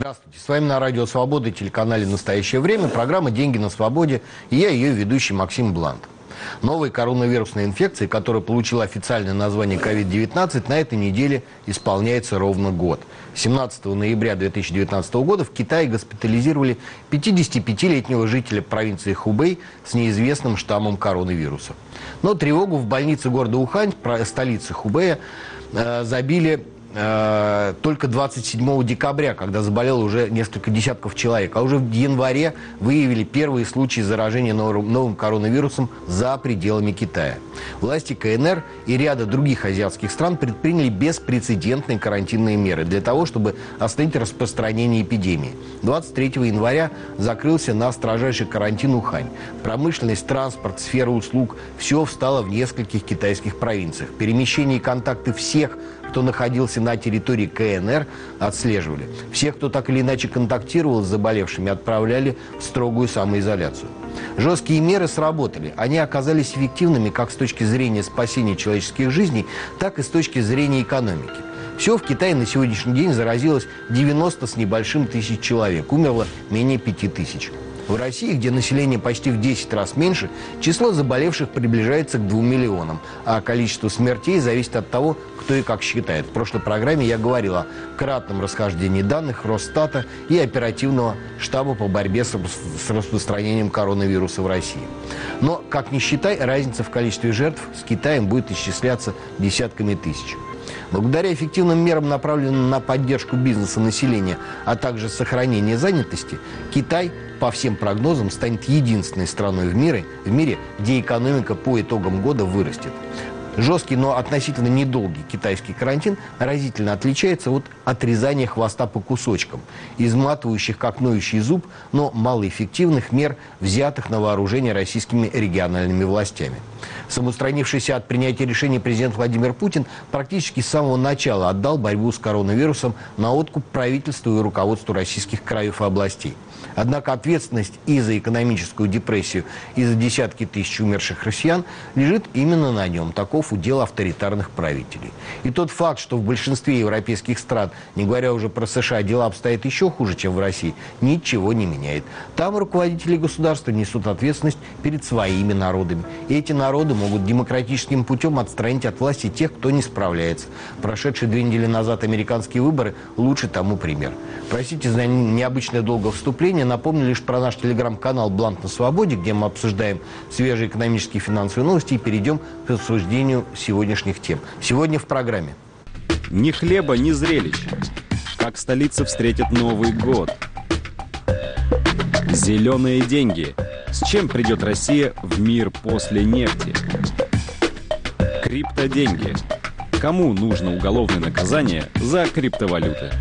Здравствуйте, с вами на Радио Свобода и телеканале «Настоящее время» программа «Деньги на свободе» и я, ее ведущий Максим Блант. Новой коронавирусной инфекции, которая получила официальное название COVID-19, на этой неделе исполняется ровно год. 17 ноября 2019 года в Китае госпитализировали 55-летнего жителя провинции Хубэй с неизвестным штаммом коронавируса. Но тревогу в больнице города Ухань, столицы Хубэя, забили только 27 декабря, когда заболело уже несколько десятков человек. А уже в январе выявили первые случаи заражения новым коронавирусом за пределами Китая. Власти КНР и ряда других азиатских стран предприняли беспрецедентные карантинные меры для того, чтобы остановить распространение эпидемии. 23 января закрылся на строжайший карантин Ухань. Промышленность, транспорт, сфера услуг – все встало в нескольких китайских провинциях. Перемещение и контакты всех, кто находился на территории КНР, отслеживали. Всех, кто так или иначе контактировал с заболевшими, отправляли в строгую самоизоляцию. Жесткие меры сработали. Они оказались эффективными как с точки зрения спасения человеческих жизней, так и с точки зрения экономики. Всего в Китае на сегодняшний день заразилось 90 с небольшим тысяч человек, умерло менее 5000. В России, где население почти в 10 раз меньше, число заболевших приближается к 2 миллионам, а количество смертей зависит от того, кто и как считает. В прошлой программе я говорил о кратном расхождении данных Росстата и оперативного штаба по борьбе с распространением коронавируса в России. Но, как ни считай, разница в количестве жертв с Китаем будет исчисляться десятками тысяч. Благодаря эффективным мерам, направленным на поддержку бизнеса, населения, а также сохранение занятости, Китай, по всем прогнозам, станет единственной страной в мире, где экономика по итогам года вырастет. Жесткий, но относительно недолгий китайский карантин разительно отличается от отрезания хвоста по кусочкам, изматывающих как ноющий зуб, но малоэффективных мер, взятых на вооружение российскими региональными властями. Самоустранившийся от принятия решений президент Владимир Путин практически с самого начала отдал борьбу с коронавирусом на откуп правительству и руководству российских краев и областей. Однако ответственность и за экономическую депрессию, и за десятки тысяч умерших россиян лежит именно на нем. Таков удел авторитарных правителей. И тот факт, что в большинстве европейских стран, не говоря уже про США, дела обстоят еще хуже, чем в России, ничего не меняет. Там руководители государства несут ответственность перед своими народами. И эти народы могут демократическим путем отстранить от власти тех, кто не справляется. Прошедшие 2 недели назад американские выборы – лучший тому пример. Простите за необычное долгое вступление. Напомню лишь про наш телеграм-канал «Блант на свободе», где мы обсуждаем свежие экономические и финансовые новости, и перейдем к обсуждению сегодняшних тем. Сегодня в программе. Ни хлеба, ни зрелищ. Как столица встретит Новый год. Зеленые деньги. С чем придет Россия в мир после нефти? Криптоденьги. Кому нужно уголовное наказание за криптовалюты?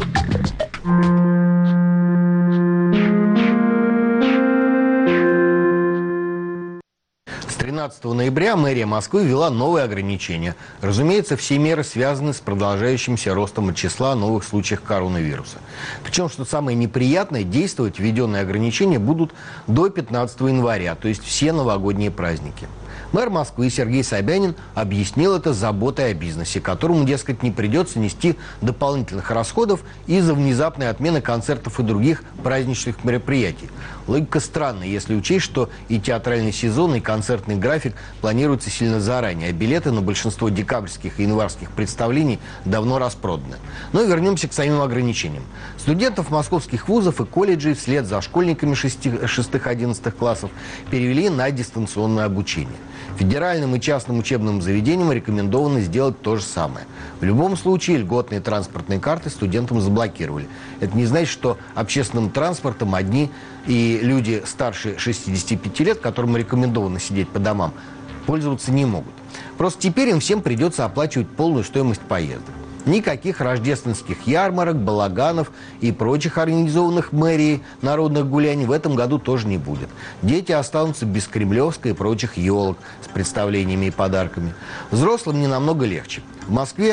С 13 ноября мэрия Москвы ввела новые ограничения. Разумеется, все меры связаны с продолжающимся ростом числа новых случаев коронавируса. Причем, что самое неприятное, действовать введенные ограничения будут до 15 января, то есть все новогодние праздники. Мэр Москвы Сергей Собянин объяснил это заботой о бизнесе, которому, дескать, не придется нести дополнительных расходов из-за внезапной отмены концертов и других праздничных мероприятий. Логика странная, если учесть, что и театральный сезон, и концертный график планируются сильно заранее, а билеты на большинство декабрьских и январских представлений давно распроданы. Но вернемся к самим ограничениям. Студентов московских вузов и колледжей вслед за школьниками 6-11 классов перевели на дистанционное обучение. Федеральным и частным учебным заведениям рекомендовано сделать то же самое. В любом случае, льготные транспортные карты студентам заблокировали. Это не значит, что общественным транспортом одни и люди старше 65 лет, которым рекомендовано сидеть по домам, пользоваться не могут. Просто теперь им всем придется оплачивать полную стоимость поездок. Никаких рождественских ярмарок, балаганов и прочих организованных мэрией народных гуляний в этом году тоже не будет. Дети останутся без кремлевской и прочих елок с представлениями и подарками. Взрослым не намного легче. В Москве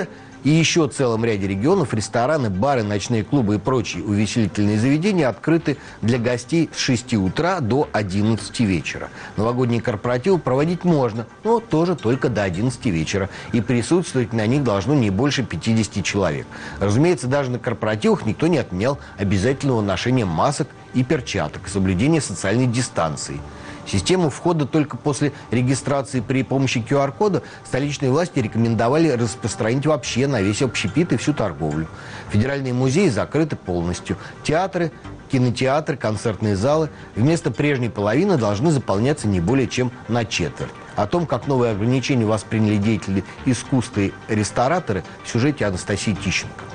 И еще в целом ряде регионов рестораны, бары, ночные клубы и прочие увеселительные заведения открыты для гостей с 6 утра до 11 вечера. Новогодние корпоративы проводить можно, но тоже только до 11 вечера. И присутствовать на них должно не больше 50 человек. Разумеется, даже на корпоративах никто не отменял обязательного ношения масок и перчаток, соблюдения социальной дистанции. Систему входа только после регистрации при помощи QR-кода столичные власти рекомендовали распространить вообще на весь общепит и всю торговлю. Федеральные музеи закрыты полностью. Театры, кинотеатры, концертные залы вместо прежней половины должны заполняться не более чем на четверть. О том, как новые ограничения восприняли деятели искусства и рестораторы, в сюжете Анастасии Тищенко.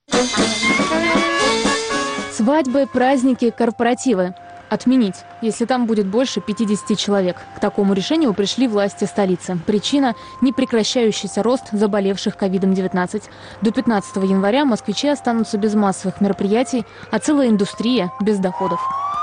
Свадьбы, праздники, корпоративы. Отменить, если там будет больше 50 человек. К такому решению пришли власти столицы. Причина – непрекращающийся рост заболевших ковидом-19. До 15 января москвичи останутся без массовых мероприятий, а целая индустрия без доходов.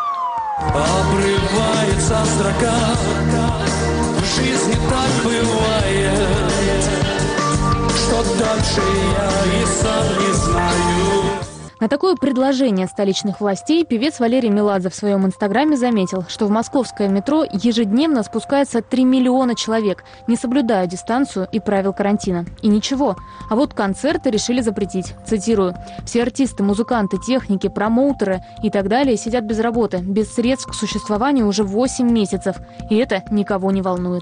Обрывается строка, в жизни так бывает, что дальше я и сам не знаю. На такое предложение столичных властей певец Валерий Меладзе в своем инстаграме заметил, что в московское метро ежедневно спускается 3 миллиона человек, не соблюдая дистанцию и правил карантина. И ничего. А вот концерты решили запретить. Цитирую. «Все артисты, музыканты, техники, промоутеры и так далее сидят без работы, без средств к существованию уже 8 месяцев. И это никого не волнует».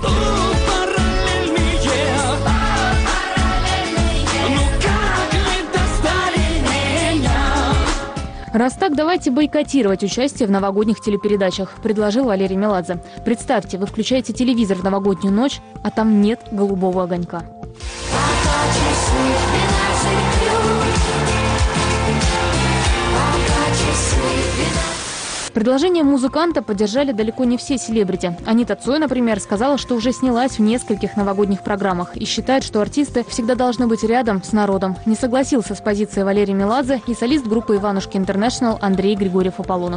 «Раз так, давайте бойкотировать участие в новогодних телепередачах», – предложил Валерий Меладзе. Представьте, вы включаете телевизор в новогоднюю ночь, а там нет голубого огонька. Предложение музыканта поддержали далеко не все селебрити. Анита Цой, например, сказала, что уже снялась в нескольких новогодних программах и считает, что артисты всегда должны быть рядом с народом. Не согласился с позицией Валерия Меладзе и солист группы «Иванушки Интернешнл» Андрей Григорьев-Аполлонов.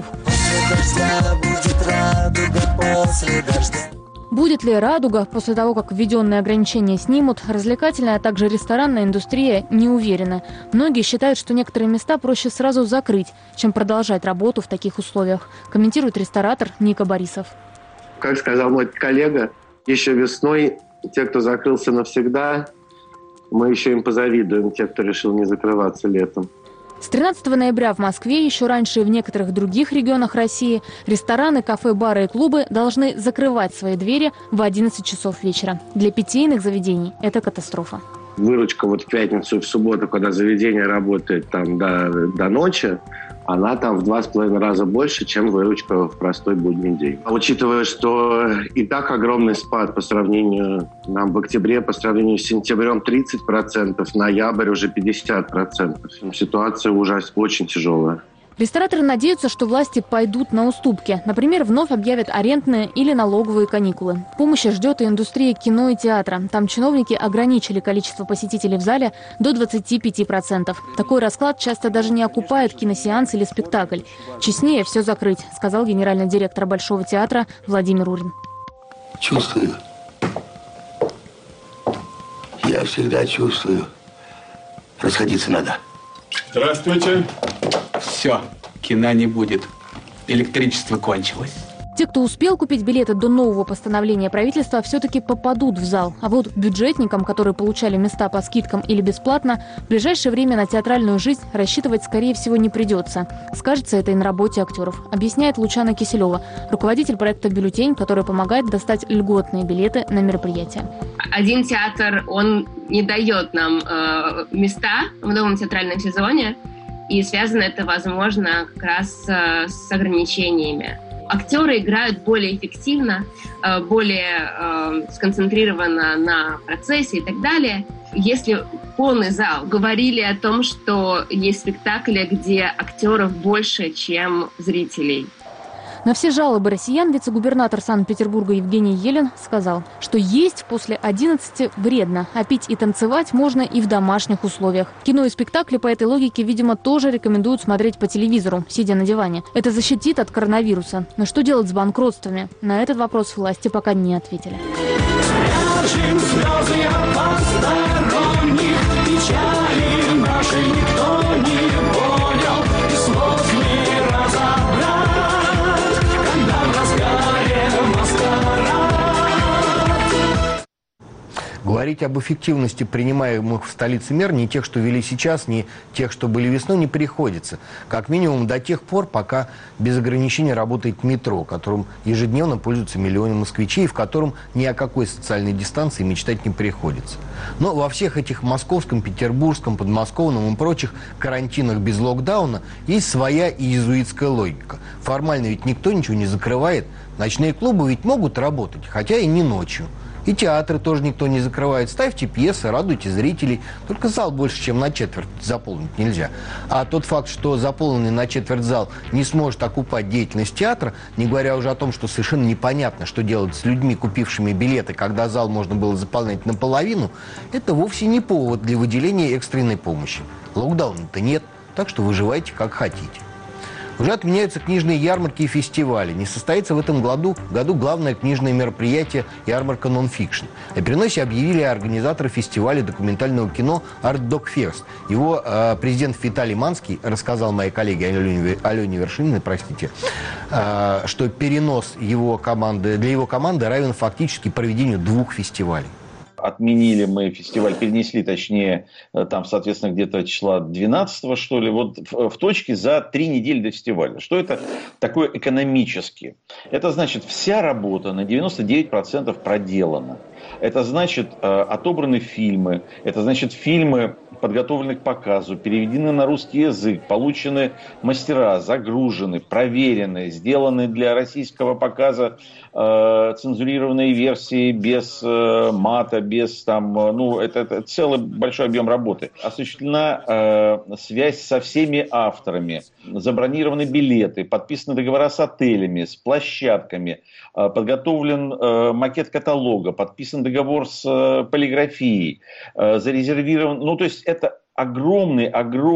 Будет ли радуга после того, как введенные ограничения снимут, развлекательная, а также ресторанная индустрия не уверена. Многие считают, что некоторые места проще сразу закрыть, чем продолжать работу в таких условиях, комментирует ресторатор Ника Борисов. Как сказал мой коллега, еще весной те, кто закрылся навсегда, мы еще им позавидуем, те, кто решил не закрываться летом. С 13 ноября в Москве, еще раньше и в некоторых других регионах России, рестораны, кафе, бары и клубы должны закрывать свои двери в 11 часов вечера. Для питейных заведений это катастрофа. Выручка вот в пятницу и в субботу, когда заведение работает там до ночи, она там в 2,5 раза больше, чем выручка в простой будний день. А учитывая, что и так огромный спад по сравнению, нам в октябре, по сравнению с сентябрем 30%, ноябрь уже 50%. Ситуация очень тяжелая. Рестораторы надеются, что власти пойдут на уступки. Например, вновь объявят арендные или налоговые каникулы. Помощи ждет и индустрия кино и театра. Там чиновники ограничили количество посетителей в зале до 25%. Такой расклад часто даже не окупает киносеанс или спектакль. Честнее все закрыть, сказал генеральный директор Большого театра Владимир Урин. Чувствую. Я всегда чувствую. Расходиться надо. Здравствуйте. Все, кино не будет. Электричество кончилось. Те, кто успел купить билеты до нового постановления правительства, все-таки попадут в зал. А вот бюджетникам, которые получали места по скидкам или бесплатно, в ближайшее время на театральную жизнь рассчитывать, скорее всего, не придется. Скажется это и на работе актеров, объясняет Лучана Киселева, руководитель проекта «Бюллетень», который помогает достать льготные билеты на мероприятия. Один театр, он не дает нам места в новом театральном сезоне, и связано это, возможно, как раз с ограничениями. Актеры играют более эффективно, более сконцентрированно на процессе и так далее. Если полный зал, говорили о том, что есть спектакли, где актеров больше, чем зрителей. На все жалобы россиян вице-губернатор Санкт-Петербурга Евгений Елен сказал, что есть после 11 вредно, а пить и танцевать можно и в домашних условиях. Кино и спектакли по этой логике, видимо, тоже рекомендуют смотреть по телевизору, сидя на диване. Это защитит от коронавируса. Но что делать с банкротствами? На этот вопрос власти пока не ответили. Слезы, Говорить об эффективности принимаемых в столице мер, ни тех, что ввели сейчас, ни тех, что были весной, не приходится. Как минимум до тех пор, пока без ограничений работает метро, которым ежедневно пользуются миллионы москвичей, в котором ни о какой социальной дистанции мечтать не приходится. Но во всех этих московском, петербургском, подмосковном и прочих карантинах без локдауна есть своя иезуитская логика. Формально ведь никто ничего не закрывает. Ночные клубы ведь могут работать, хотя и не ночью. И театры тоже никто не закрывает. Ставьте пьесы, радуйте зрителей. Только зал больше, чем на четверть заполнить нельзя. А тот факт, что заполненный на четверть зал не сможет окупать деятельность театра, не говоря уже о том, что совершенно непонятно, что делать с людьми, купившими билеты, когда зал можно было заполнять наполовину, это вовсе не повод для выделения экстренной помощи. Локдауна-то нет, так что выживайте как хотите. Уже отменяются книжные ярмарки и фестивали. Не состоится в этом году главное книжное мероприятие «Ярмарка нон-фикшн». О переносе объявили организаторы фестиваля документального кино «Art Dog Fest». Его президент Виталий Манский рассказал моей коллеге Алене Вершининой, что перенос для его команды равен фактически проведению 2 фестивалей. Отменили мы фестиваль, перенесли, точнее, там, соответственно, где-то числа 12-го, что ли, вот в точке за 3 недели до фестиваля. Что это такое экономически? Это значит, вся работа на 99% проделана. Это значит, отобраны фильмы, это значит, фильмы подготовлены к показу, переведены на русский язык, получены мастера, загружены, проверены, сделаны для российского показа цензурированные версии без мата, без там, это целый большой объем работы. Осуществлена связь со всеми авторами, забронированы билеты, подписаны договора с отелями, с площадками, подготовлен макет каталога, подписан договор с полиграфией, зарезервирован, то есть это огромный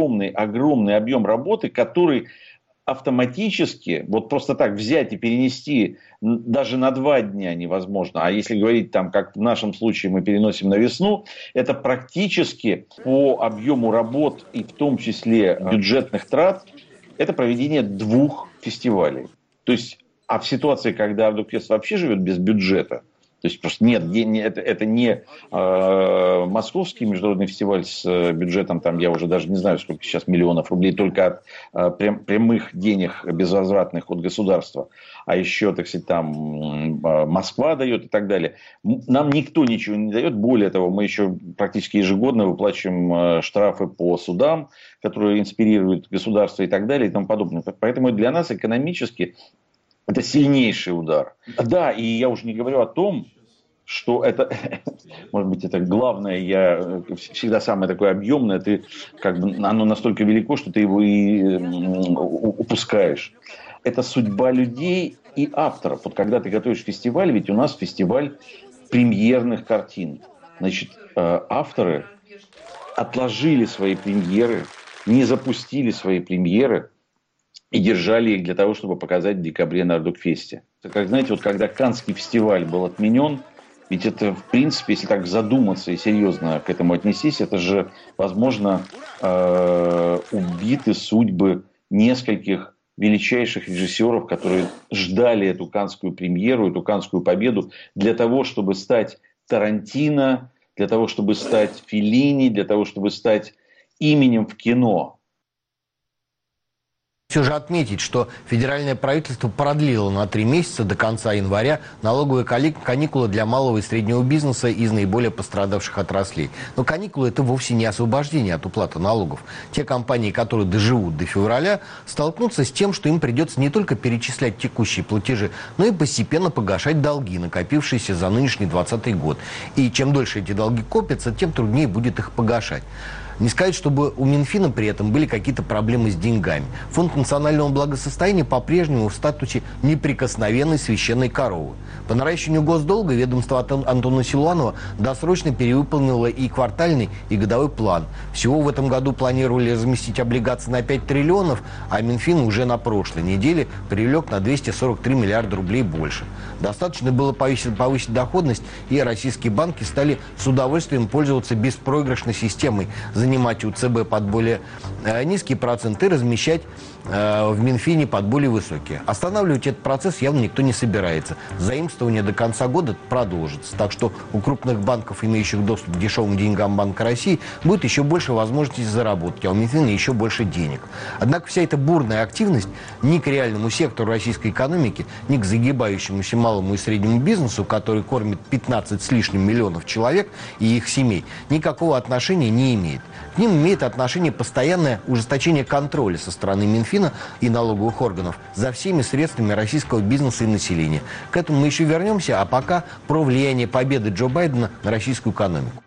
объем работы, который автоматически, вот просто так взять и перенести даже на 2 дня невозможно. А если говорить там, как в нашем случае мы переносим на весну, это практически по объему работ и в том числе бюджетных трат, это проведение 2 фестивалей. То есть, а в ситуации, когда Art Dog Fest вообще живет без бюджета, то есть просто нет, это не московский международный фестиваль с бюджетом, там я уже даже не знаю, сколько сейчас миллионов рублей, только от прямых денег безвозвратных от государства, а еще, так сказать, там Москва дает и так далее. Нам никто ничего не дает, более того, мы еще практически ежегодно выплачиваем штрафы по судам, которые инспирируют государство и так далее и тому подобное. Поэтому для нас экономически это сильнейший удар. Да, и я уже не говорю о том, что это, может быть, это главное, я всегда самое такое объемное, оно настолько велико, что ты его и упускаешь. Это судьба людей и авторов. Вот когда ты готовишь фестиваль, ведь у нас фестиваль премьерных картин. Значит, авторы отложили свои премьеры, не запустили свои премьеры, и держали их для того, чтобы показать в декабре на Art Dog Fest. Как знаете, вот когда Каннский фестиваль был отменен, ведь это, в принципе, если так задуматься и серьезно к этому отнестись, это же, возможно, убиты судьбы нескольких величайших режиссеров, которые ждали эту каннскую премьеру, эту каннскую победу для того, чтобы стать Тарантино, для того, чтобы стать Феллини, для того, чтобы стать именем в кино. Все же отметить, что федеральное правительство продлило на 3 месяца до конца января налоговые каникулы для малого и среднего бизнеса из наиболее пострадавших отраслей. Но каникулы – это вовсе не освобождение от уплаты налогов. Те компании, которые доживут до февраля, столкнутся с тем, что им придется не только перечислять текущие платежи, но и постепенно погашать долги, накопившиеся за нынешний 2020 год. И чем дольше эти долги копятся, тем труднее будет их погашать. Не сказать, чтобы у Минфина при этом были какие-то проблемы с деньгами. Фонд национального благосостояния по-прежнему в статусе неприкосновенной священной коровы. По наращиванию госдолга ведомство Антона Силуанова досрочно перевыполнило и квартальный, и годовой план. Всего в этом году планировали разместить облигации на 5 триллионов, а Минфин уже на прошлой неделе привлек на 243 миллиарда рублей больше. Достаточно было повысить доходность, и российские банки стали с удовольствием пользоваться беспроигрышной системой, занимать у ЦБ под более низкий процент и размещать в Минфине под более высокие. Останавливать этот процесс явно никто не собирается. Заимствование до конца года продолжится. Так что у крупных банков, имеющих доступ к дешевым деньгам Банка России, будет еще больше возможностей заработать, а у Минфина еще больше денег. Однако вся эта бурная активность ни к реальному сектору российской экономики, ни к загибающемуся малому и среднему бизнесу, который кормит 15 с лишним миллионов человек и их семей, никакого отношения не имеет. К ним имеет отношение постоянное ужесточение контроля со стороны Минфина и налоговых органов за всеми средствами российского бизнеса и населения. К этому мы еще вернемся, а пока про влияние победы Джо Байдена на российскую экономику.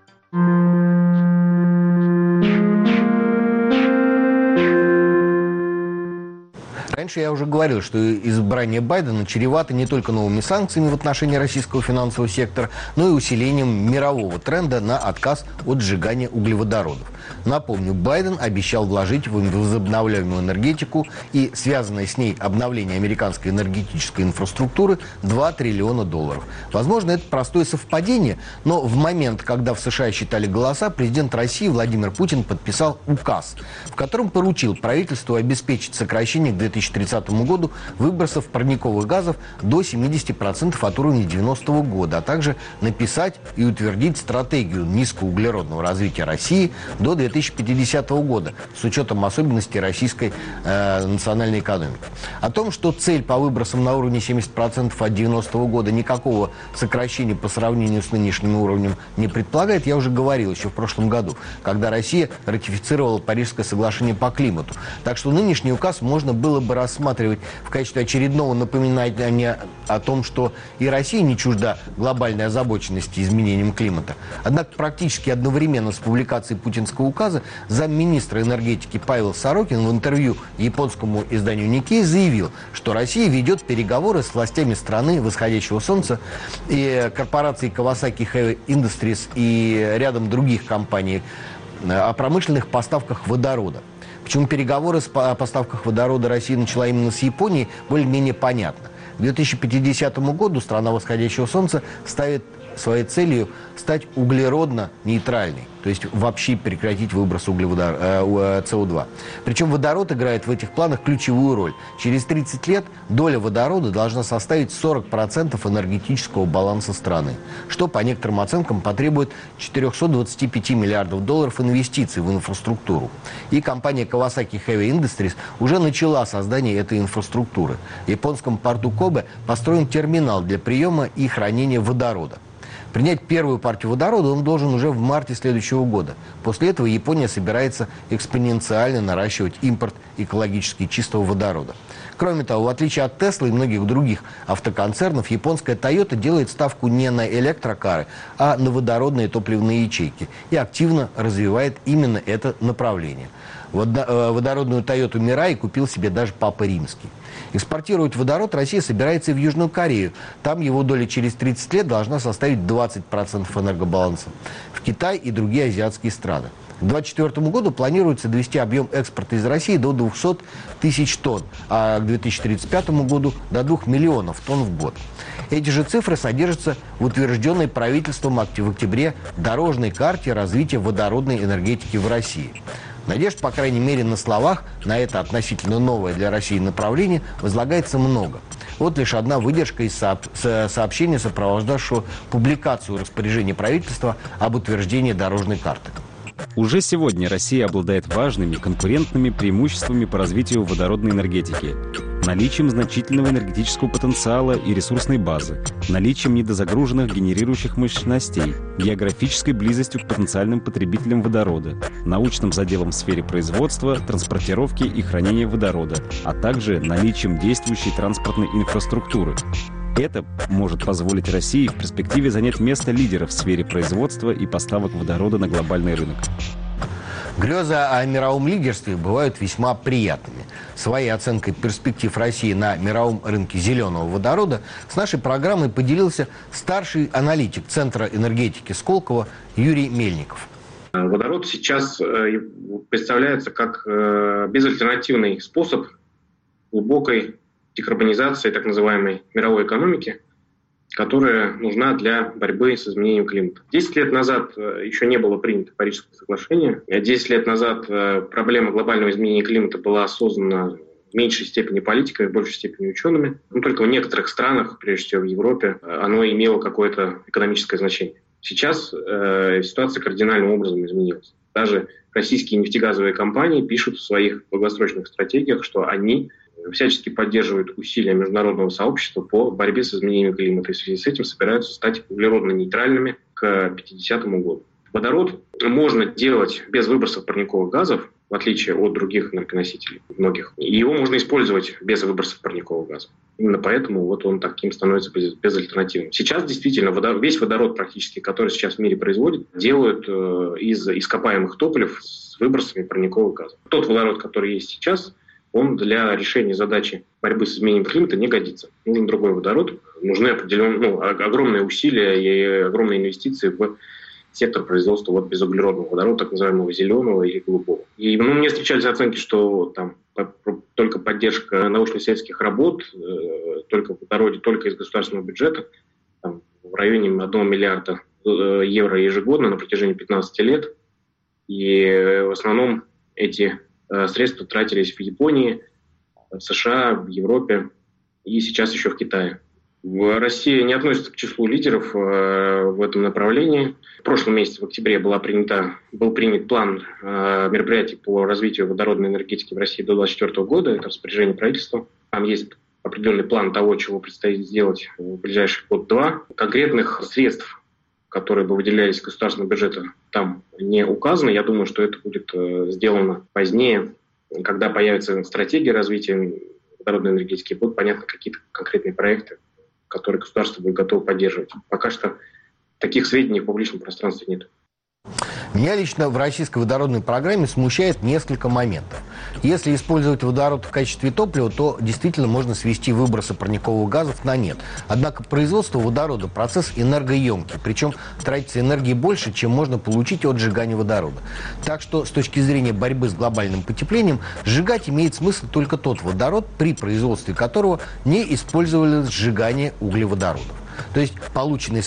Раньше я уже говорил, что избрание Байдена чревато не только новыми санкциями в отношении российского финансового сектора, но и усилением мирового тренда на отказ от сжигания углеводородов. Напомню, Байден обещал вложить в возобновляемую энергетику и связанное с ней обновление американской энергетической инфраструктуры $2 триллиона. Возможно, это простое совпадение, но в момент, когда в США считали голоса, президент России Владимир Путин подписал указ, в котором поручил правительству обеспечить сокращение к 2030 году выбросов парниковых газов до 70% от уровня 90-го года, а также написать и утвердить стратегию низкоуглеродного развития России до 2050 года с учетом особенностей российской национальной экономики. О том, что цель по выбросам на уровне 70% от 90-го года никакого сокращения по сравнению с нынешним уровнем не предполагает, я уже говорил еще в прошлом году, когда Россия ратифицировала Парижское соглашение по климату. Так что нынешний указ можно было бы рассматривать в качестве очередного напоминания о том, что и Россия не чужда глобальной озабоченности изменением климата. Однако практически одновременно с публикацией путинского указа замминистра энергетики Павел Сорокин в интервью японскому изданию Nikkei заявил, что Россия ведет переговоры с властями страны восходящего солнца и корпорацией Kawasaki Heavy Industries и рядом других компаний о промышленных поставках водорода. Почему переговоры о поставках водорода Россия начала именно с Японии, более-менее понятно. К 2050 году страна восходящего солнца ставит своей целью стать углеродно-нейтральной, то есть вообще прекратить выброс СО2. Причем водород играет в этих планах ключевую роль. Через 30 лет доля водорода должна составить 40% энергетического баланса страны, что, по некоторым оценкам, потребует $425 миллиардов инвестиций в инфраструктуру. И компания Kawasaki Heavy Industries уже начала создание этой инфраструктуры. В японском порту Кобе построен терминал для приема и хранения водорода. Принять первую партию водорода он должен уже в марте следующего года. После этого Япония собирается экспоненциально наращивать импорт экологически чистого водорода. Кроме того, в отличие от Tesla и многих других автоконцернов, японская Toyota делает ставку не на электрокары, а на водородные топливные ячейки и активно развивает именно это направление. Водородную Toyota Mirai купил себе даже Папа Римский. Экспортировать водород Россия собирается и в Южную Корею. Там его доля через 30 лет должна составить 20% энергобаланса. В Китай и другие азиатские страны. К 2024 году планируется довести объем экспорта из России до 200 тысяч тонн, а к 2035 году до 2 миллионов тонн в год. Эти же цифры содержатся в утвержденной правительством в октябре дорожной карте развития водородной энергетики в России. Надежд, по крайней мере, на словах на это относительно новое для России направление возлагается много. Вот лишь одна выдержка из сообщения, сопровождавшего публикацию распоряжения правительства об утверждении дорожной карты. Уже сегодня Россия обладает важными конкурентными преимуществами по развитию водородной энергетики. Наличием значительного энергетического потенциала и ресурсной базы, наличием недозагруженных генерирующих мощностей, географической близостью к потенциальным потребителям водорода, научным заделом в сфере производства, транспортировки и хранения водорода, а также наличием действующей транспортной инфраструктуры. Это может позволить России в перспективе занять место лидера в сфере производства и поставок водорода на глобальный рынок. Грезы о мировом лидерстве бывают весьма приятными. Своей оценкой перспектив России на мировом рынке зеленого водорода с нашей программой поделился старший аналитик Центра энергетики Сколково Юрий Мельников. Водород сейчас представляется как безальтернативный способ глубокой декарбонизации так называемой мировой экономики. которая нужна для борьбы с изменением климата. 10 лет назад еще не было принято Парижское соглашение. 10 лет назад проблема глобального изменения климата была осознана в меньшей степени политикой, в большей степени учеными. Но только в некоторых странах, прежде всего в Европе, оно имело какое-то экономическое значение. Сейчас ситуация кардинальным образом изменилась. Даже российские нефтегазовые компании пишут в своих долгосрочных стратегиях, что они всячески поддерживают усилия международного сообщества по борьбе с изменением климата. И в связи с этим собираются стать углеродно-нейтральными к 50 году. Водород можно делать без выбросов парниковых газов, в отличие от других энергоносителей, многих. И его можно использовать без выбросов парниковых газов. Именно поэтому вот он таким становится безальтернативным. Сейчас действительно весь водород практически, который сейчас в мире производят, делают из ископаемых топлив с выбросами парниковых газов. Тот водород, который есть сейчас, он для решения задачи борьбы с изменением климата не годится. Нужен другой водород, нужны огромные усилия и огромные инвестиции в сектор производства безуглеродного водорода, так называемого зеленого или голубого. И мне встречались оценки, что там только поддержка научно-исследовательских работ, только в водороде, только из государственного бюджета, там, в районе 1 миллиарда евро ежегодно на протяжении 15 лет. И в основном эти средства тратились в Японии, в США, в Европе и сейчас еще в Китае. Россия не относится к числу лидеров в этом направлении. В прошлом месяце, в октябре, был принят план мероприятий по развитию водородной энергетики в России до 2024 года. Это распоряжение правительства. Там есть определенный план того, чего предстоит сделать в ближайший год-два. Конкретных средств, которые бы выделялись из государственного бюджета, там не указано. Я думаю, что это будет сделано позднее, когда появится стратегия развития водородной энергетики, будут понятны какие-то конкретные проекты, которые государство будет готово поддерживать. Пока что таких сведений в публичном пространстве нет. Меня лично в российской водородной программе смущает несколько моментов. Если использовать водород в качестве топлива, то действительно можно свести выбросы парниковых газов на нет. Однако производство водорода – процесс энергоемкий, причем тратится энергии больше, чем можно получить от сжигания водорода. Так что с точки зрения борьбы с глобальным потеплением, сжигать имеет смысл только тот водород, при производстве которого не использовали сжигание углеводородов. То есть полученные с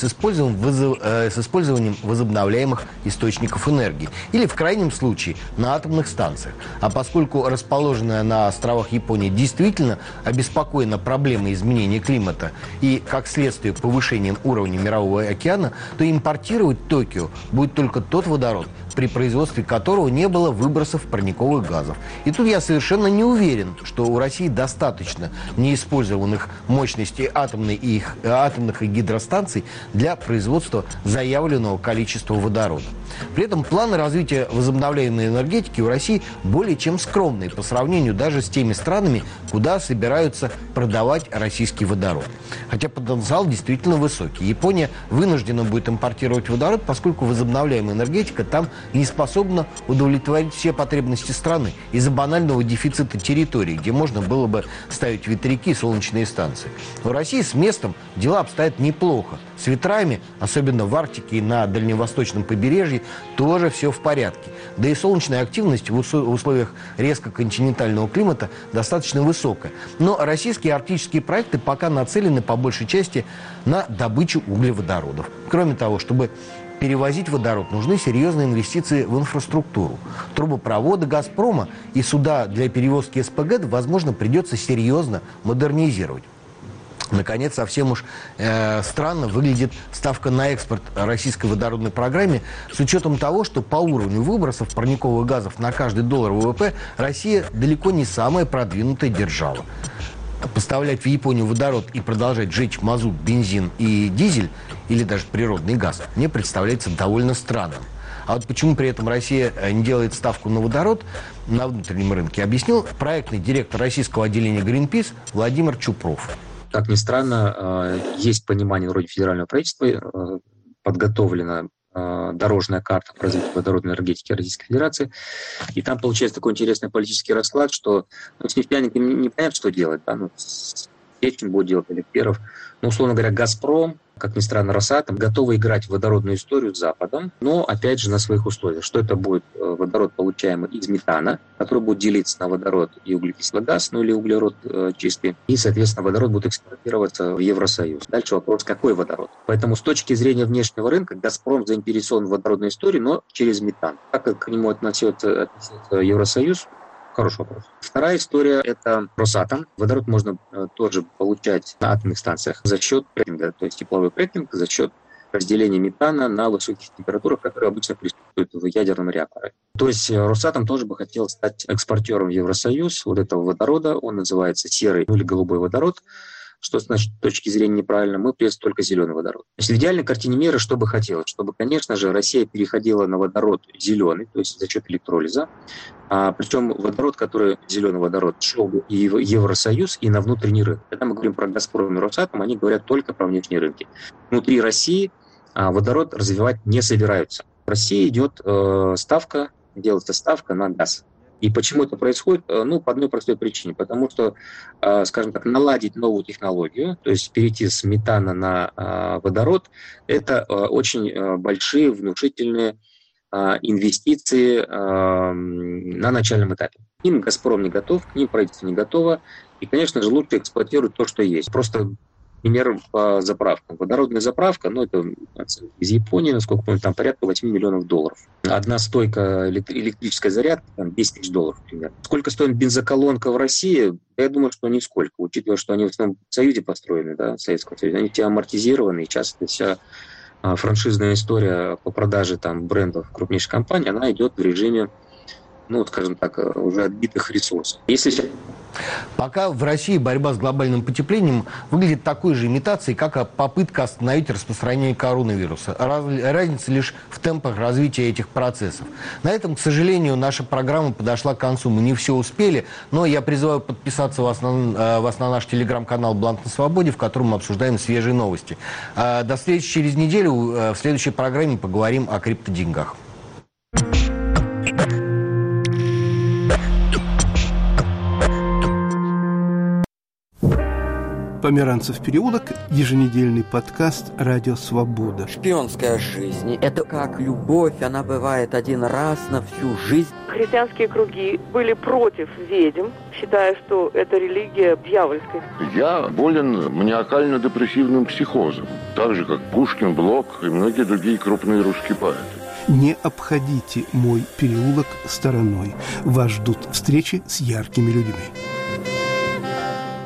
использованием возобновляемых источников энергии. Или в крайнем случае на атомных станциях. А поскольку расположенная на островах Япония действительно обеспокоена проблемой изменения климата и, как следствие, повышением уровня Мирового океана, то импортировать в Токио будет только тот водород, при производстве которого не было выбросов парниковых газов. И тут я совершенно не уверен, что у России достаточно неиспользованных мощностей атомных и гидростанций для производства заявленного количества водорода. При этом планы развития возобновляемой энергетики у России более чем скромные по сравнению даже с теми странами, куда собираются продавать российский водород. Хотя потенциал действительно высокий. Япония вынуждена будет импортировать водород, поскольку возобновляемая энергетика там не способна удовлетворить все потребности страны из-за банального дефицита территории, где можно было бы ставить ветряки и солнечные станции. У России с местом дела обстоят неплохо. С ветрами, особенно в Арктике и на дальневосточном побережье, тоже все в порядке. Да и солнечная активность в условиях резко континентального климата достаточно высокая. Но российские арктические проекты пока нацелены по большей части на добычу углеводородов. Кроме того, чтобы перевозить водород, нужны серьезные инвестиции в инфраструктуру. Трубопроводы «Газпрома» и суда для перевозки СПГ, возможно, придется серьезно модернизировать. Наконец, совсем уж странно выглядит ставка на экспорт российской водородной программе с учетом того, что по уровню выбросов парниковых газов на каждый доллар ВВП Россия далеко не самая продвинутая держава. Поставлять в Японию водород и продолжать жечь мазут, бензин и дизель, или даже природный газ, мне представляется довольно странным. А вот почему при этом Россия не делает ставку на водород на внутреннем рынке, объяснил проектный директор российского отделения Greenpeace Владимир Чупров. Как ни странно, есть понимание вроде федерального правительства, подготовлена дорожная карта по развитию водородной энергетики Российской Федерации, и там получается такой интересный политический расклад, что нефтяники не понимают, что делать, да, с Печин будет делать, Эликперов. Но, условно говоря, «Газпром», как ни странно, «Росатом» готовы играть в водородную историю с Западом, но, опять же, на своих условиях. Что это будет? Водород, получаемый из метана, который будет делиться на водород и углекислый газ, ну или углерод чистый. И, соответственно, водород будет экспортироваться в Евросоюз. Дальше вопрос, какой водород? Поэтому с точки зрения внешнего рынка «Газпром» заинтересован в водородной истории, но через метан. Как к нему относится Евросоюз? Хороший вопрос. Вторая история – это «Росатом». Водород можно тоже получать на атомных станциях за счет крекинга, то есть тепловой крекинг, за счет разделения метана на высоких температурах, которые обычно присутствуют в ядерном реакторе. То есть «Росатом» тоже бы хотел стать экспортером в Евросоюз вот этого водорода. Он называется серый или голубой водород. Что значит, с точки зрения неправильно, мы приветствуем только зеленый водород. Значит, в идеальной картине мира что бы хотелось? Чтобы, конечно же, Россия переходила на водород зеленый, то есть за счет электролиза. Причем водород, который зеленый водород, шел бы и в Евросоюз, и на внутренний рынок. Когда мы говорим про «Газпром» и «Росатом», они говорят только про внешние рынки. Внутри России водород развивать не собираются. В России идет ставка, делается ставка на газ. И почему это происходит? Ну, по одной простой причине. Потому что, скажем так, наладить новую технологию, то есть перейти с метана на водород, это очень большие, внушительные инвестиции на начальном этапе. К ним «Газпром» не готов, к ним правительство не готово. И, конечно же, лучше эксплуатировать то, что есть. Просто пример по заправкам. Водородная заправка, ну, это из Японии, насколько помню, там порядка $8 миллионов. Одна стойка электрической зарядки, там, $10 000 примерно. Сколько стоит бензоколонка в России? Я думаю, что нисколько, учитывая, что они в основном в Союзе построены, да, в Советском Союзе. Они все амортизированы, и сейчас это вся франшизная история по продаже там брендов крупнейших компаний, она идет в режиме, ну, скажем так, уже отбитых ресурсов. Пока в России борьба с глобальным потеплением выглядит такой же имитацией, как и попытка остановить распространение коронавируса. Разница лишь в темпах развития этих процессов. На этом, к сожалению, наша программа подошла к концу. Мы не все успели, но я призываю подписаться вас на наш телеграм-канал «Бланк на свободе», в котором мы обсуждаем свежие новости. До встречи через неделю. В следующей программе поговорим о криптоденьгах. Померанцев переулок, еженедельный подкаст «Радио Свобода». Шпионская жизнь – это как любовь, она бывает один раз на всю жизнь. Христианские круги были против ведьм, считая, что это религия дьявольская. Я болен маниакально-депрессивным психозом, так же, как Пушкин, Блок и многие другие крупные русские поэты. Не обходите мой переулок стороной. Вас ждут встречи с яркими людьми.